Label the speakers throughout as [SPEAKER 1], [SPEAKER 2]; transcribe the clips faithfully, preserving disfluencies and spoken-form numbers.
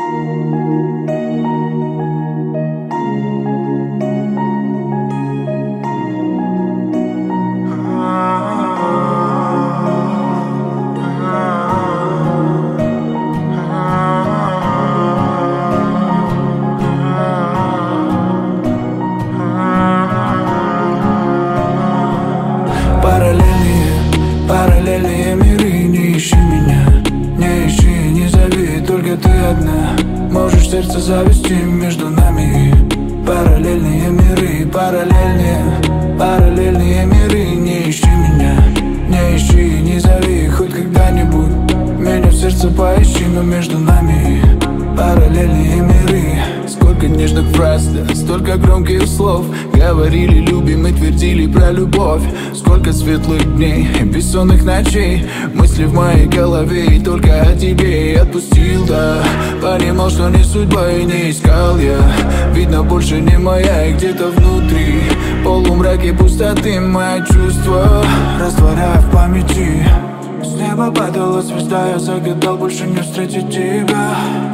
[SPEAKER 1] Параллельные миры, не ищи меня, не ищи, не зови, только ты одна. Можешь сердце завести между нами. Параллельные миры, параллельные, параллельные миры, не ищи меня, не ищи, не зови, хоть когда-нибудь меня в сердце поищи, но между нами параллельные миры. Сколько нежных фраз, да, столько громких слов. Говорили, любим и твердили про любовь. Сколько светлых дней и бессонных ночей. Мысли в моей голове и только о тебе. И отпустил, да, понимал, что не судьба и не искал я. Видно, больше не моя и где-то внутри полумраке пустоты мои чувства растворяя в памяти. С неба падала звезда, я загадал больше не встретить тебя.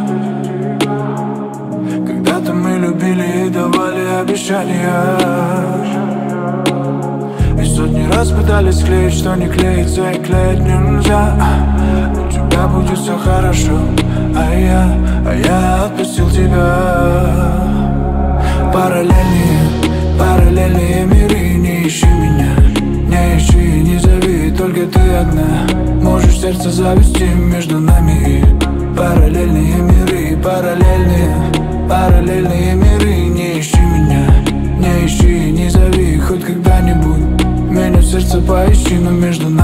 [SPEAKER 1] Когда-то мы любили и давали обещания, и сотни раз пытались склеить, что не клеится и клеить нельзя. У тебя будет все хорошо, а я, а я отпустил тебя. Параллельные, параллельные миры, не ищи меня, не ищи, не зови, только ты одна. Можешь сердце завести между нами. Параллельные миры, параллельные, параллельные миры, не ищи меня, не ищи, не зови, хоть когда-нибудь меня в сердце поищи, но между